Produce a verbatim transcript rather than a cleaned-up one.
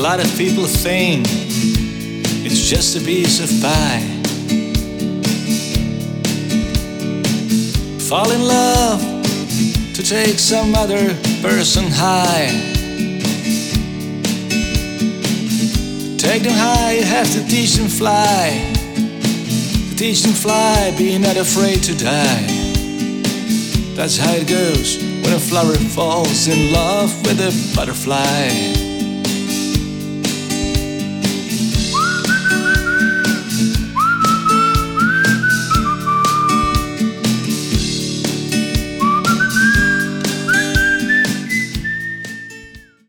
lot of people think it's just a piece of pie. Fall in love to take some other person high. Take them high, you have to teach them fly. To teach them fly, be not afraid to die. That's how it goes when a flower falls in love with a butterfly.